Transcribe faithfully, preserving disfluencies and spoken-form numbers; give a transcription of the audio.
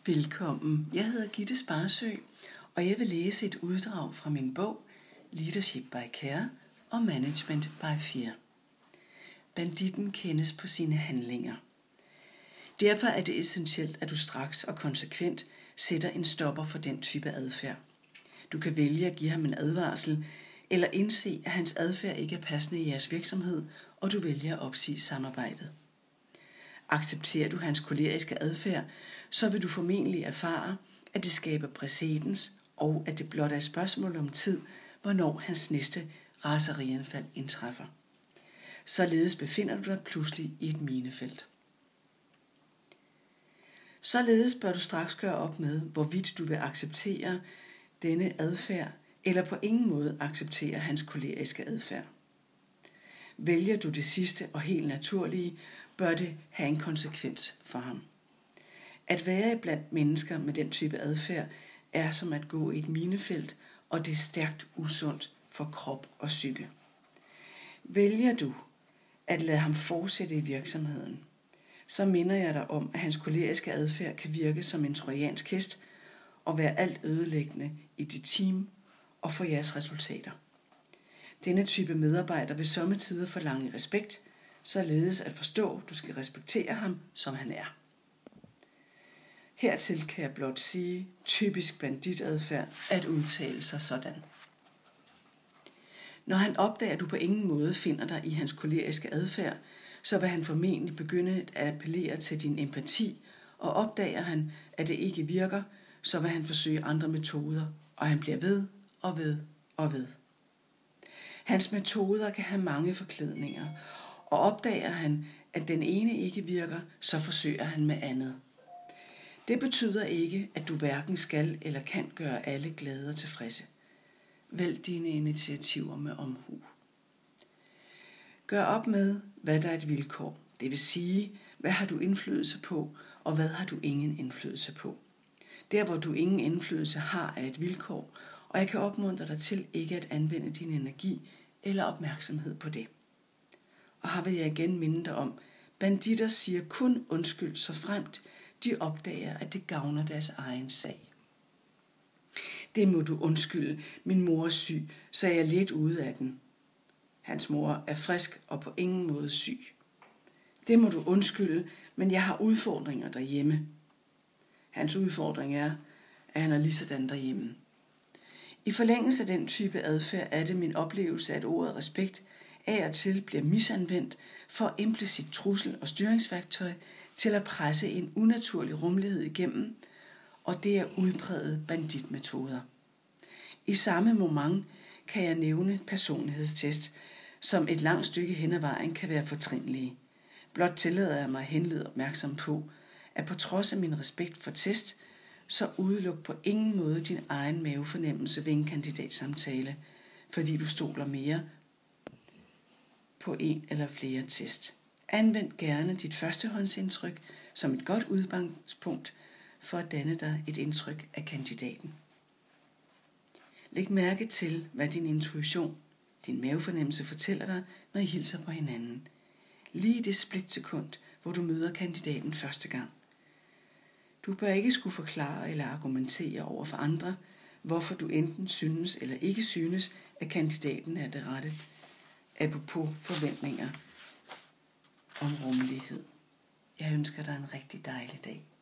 Velkommen. Jeg hedder Gitte Sparsø, og jeg vil læse et uddrag fra min bog Leadership by Care og Management by Fear. Banditten kendes på sine handlinger. Derfor er det essentielt, at du straks og konsekvent sætter en stopper for den type adfærd. Du kan vælge at give ham en advarsel, eller indse, at hans adfærd ikke er passende i jeres virksomhed, og du vælger at opsige samarbejdet. Accepterer du hans koleriske adfærd, så vil du formentlig erfare, at det skaber præcedens, og at det blot er et spørgsmål om tid, hvornår hans næste raserianfald indtræffer. Således befinder du dig pludselig i et minefelt. Således bør du straks gøre op med, hvorvidt du vil acceptere denne adfærd, eller på ingen måde acceptere hans koleriske adfærd. Vælger du det sidste og helt naturlige, bør det have en konsekvens for ham. At være blandt mennesker med den type adfærd er som at gå i et minefelt, og det er stærkt usundt for krop og psyke. Vælger du at lade ham fortsætte i virksomheden, så minder jeg dig om, at hans koleriske adfærd kan virke som en trojansk hest og være alt ødelæggende i dit team og for jeres resultater. Denne type medarbejder vil sommetider forlange respekt, således at forstå, at du skal respektere ham, som han er. Hertil kan jeg blot sige, typisk banditadfærd at udtale sig sådan. Når han opdager, at du på ingen måde finder dig i hans koleriske adfærd, så vil han formentlig begynde at appellere til din empati, og opdager han, at det ikke virker, så vil han forsøge andre metoder, og han bliver ved og ved og ved. Hans metoder kan have mange forklædninger, og opdager han, at den ene ikke virker, så forsøger han med andet. Det betyder ikke, at du hverken skal eller kan gøre alle glade og tilfredse. Vælg dine initiativer med omhu. Gør op med, hvad der er et vilkår. Det vil sige, hvad har du indflydelse på, og hvad har du ingen indflydelse på. Der, hvor du ingen indflydelse har, er et vilkår, og jeg kan opmuntre dig til ikke at anvende din energi eller opmærksomhed på det. Og her vil jeg igen minde dig om, banditter siger kun undskyld, så fremt de opdager, at det gavner deres egen sag. Det må du undskylde, min mor er syg, så er jeg lidt ude af den. Hans mor er frisk og på ingen måde syg. Det må du undskylde, men jeg har udfordringer derhjemme. Hans udfordring er, at han er lige sådan derhjemme. I forlængelse af den type adfærd er det min oplevelse, at ordet respekt af og til bliver misanvendt for implicit trussel og styringsværktøj til at presse en unaturlig rummelighed igennem, og det er udprægede banditmetoder. I samme moment kan jeg nævne personlighedstest, som et langt stykke hen ad vejen kan være fortrinlige. Blot tillader jeg mig at henlede opmærksom på, at på trods af min respekt for test, så udeluk på ingen måde din egen mavefornemmelse ved en kandidatsamtale, fordi du stoler mere på en eller flere test. Anvend gerne dit førstehåndsindtryk som et godt udgangspunkt for at danne dig et indtryk af kandidaten. Læg mærke til, hvad din intuition, din mavefornemmelse fortæller dig, når I hilser på hinanden. Lige det splitsekund, hvor du møder kandidaten første gang. Du bør ikke skulle forklare eller argumentere over for andre, hvorfor du enten synes eller ikke synes, at kandidaten er det rette, apropos forventninger om rummelighed. Jeg ønsker dig en rigtig dejlig dag.